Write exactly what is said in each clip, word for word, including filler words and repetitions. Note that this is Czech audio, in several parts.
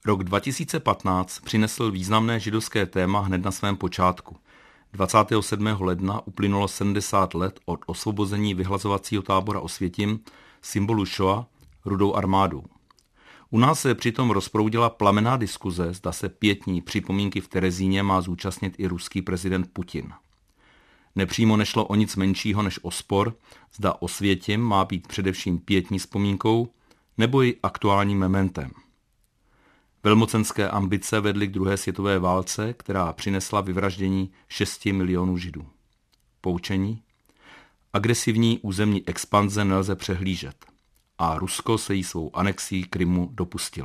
Rok dva tisíce patnáct přinesl významné židovské téma hned na svém počátku. dvacátého sedmého ledna uplynulo sedmdesát let od osvobození vyhlazovacího tábora Osvětim, symbolu Šoa, Rudou armádou. U nás se přitom rozproudila plamenná diskuze, zda se pietní připomínky v Terezíně má zúčastnit i ruský prezident Putin. Nepřímo nešlo o nic menšího než o spor, zda Osvětim má být především pietní vzpomínkou nebo i aktuálním mementem. Velmocenské ambice vedly k druhé světové válce, která přinesla vyvraždění šesti milionů Židů. Poučení? Agresivní územní expanze nelze přehlížet a Rusko se jí svou anexí Krymu dopustilo.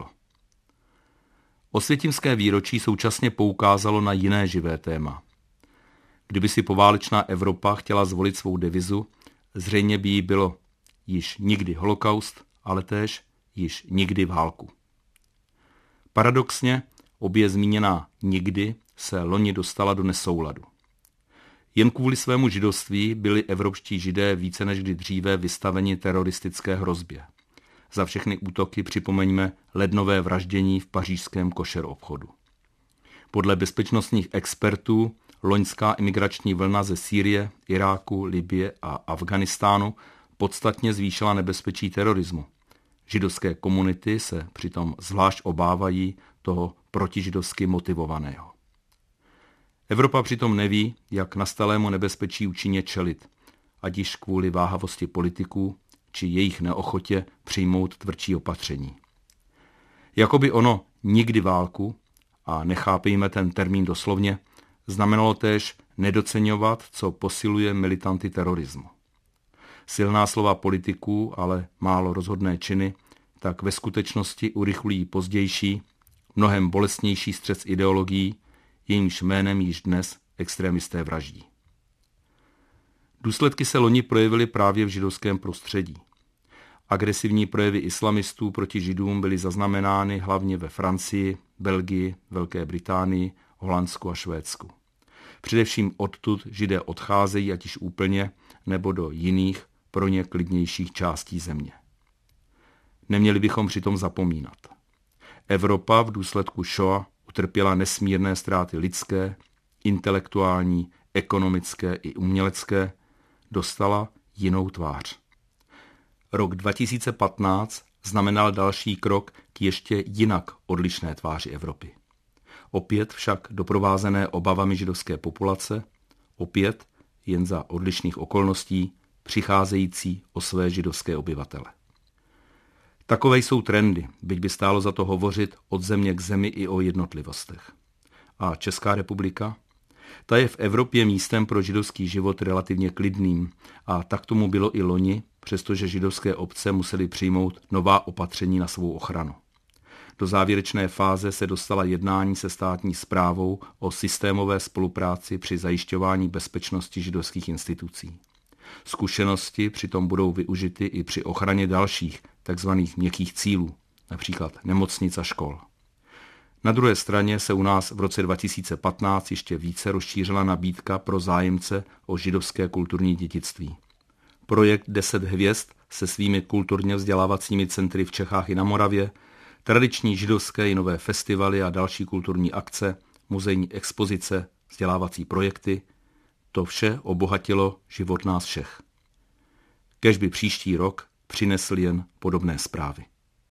Osvětimské výročí současně poukázalo na jiné živé téma. Kdyby si poválečná Evropa chtěla zvolit svou devizu, zřejmě by jí bylo již nikdy holokaust, ale též již nikdy válku. Paradoxně obě zmíněná nikdy se loni dostala do nesouladu. Jen kvůli svému židovství byli evropští Židé více než kdy dříve vystaveni teroristické hrozbě. Za všechny útoky připomeňme lednové vraždění v pařížském košer obchodu. Podle bezpečnostních expertů loňská imigrační vlna ze Sýrie, Iráku, Libye a Afghánistánu podstatně zvýšila nebezpečí terorismu. Židovské komunity se přitom zvlášť obávají toho protižidovsky motivovaného. Evropa přitom neví, jak nastalému nebezpečí účinně čelit, ať již kvůli váhavosti politiků, či jejich neochotě přijmout tvrdší opatření. Jakoby ono nikdy válku, a nechápejme ten termín doslovně, znamenalo též nedoceňovat, co posiluje militanty terorismu. Silná slova politiků, ale málo rozhodné činy, tak ve skutečnosti urychlují pozdější, mnohem bolestnější střet ideologií, jejímž jménem již dnes extrémisté vraždí. Důsledky se loni projevily právě v židovském prostředí. Agresivní projevy islamistů proti Židům byly zaznamenány hlavně ve Francii, Belgii, Velké Británii, Holandsku a Švédsku. Především odtud Židé odcházejí, ať již úplně, nebo do jiných, pro ně klidnějších částí země. Neměli bychom přitom zapomínat. Evropa v důsledku Šoa utrpěla nesmírné ztráty lidské, intelektuální, ekonomické i umělecké, dostala jinou tvář. Rok dva tisíce patnáct znamenal další krok k ještě jinak odlišné tváři Evropy. Opět však doprovázené obavami židovské populace, opět jen za odlišných okolností přicházející o své židovské obyvatele. Takové jsou trendy, byť by stálo za to hovořit od země k zemi i o jednotlivostech. A Česká republika? Ta je v Evropě místem pro židovský život relativně klidným a tak tomu bylo i loni, přestože židovské obce musely přijmout nová opatření na svou ochranu. Do závěrečné fáze se dostala jednání se státní správou o systémové spolupráci při zajišťování bezpečnosti židovských institucí. Zkušenosti přitom budou využity i při ochraně dalších takzvaných měkkých cílů, například nemocnic a škol. Na druhé straně se u nás v roce dva tisíce patnáct ještě více rozšířila nabídka pro zájemce o židovské kulturní dědictví. Projekt Deset hvězd se svými kulturně vzdělávacími centry v Čechách i na Moravě, tradiční židovské i nové festivaly a další kulturní akce, muzejní expozice, vzdělávací projekty, to vše obohatilo život nás všech. Kéž by příští rok přinesl jen podobné zprávy.